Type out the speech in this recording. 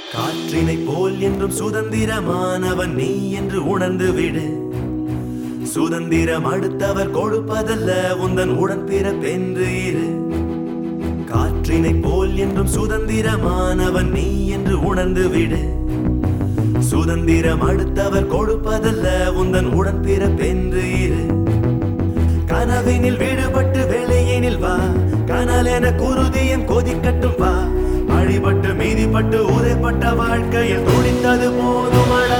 காற்றினை போல் என்றும் சுதந்திரமானவன் நீ என்று உணர்ந்து விடு. சுதந்திரம் அடுத்தவர் கொடுப்பதல்ல, உந்தன் உடன் பிறப்பென்று இரு. காற்றினை போல் என்றும் சுதந்திரமானவன் நீ என்று உணர்ந்து விடு. சுதந்திரம் அடுத்தவர் கொடுப்பதல்ல, உந்தன் உடன் பிறப்பென்று இரு. கனவினில் விடுபட்டு வேலையினில் வா, கனல் என குருதியும் கொதிக்கட்டும் வா. அழிபட்டு மீதிப்பட்டு உதைப்பட்ட வாழ்க்கையில் துடித்தது போதுமடா.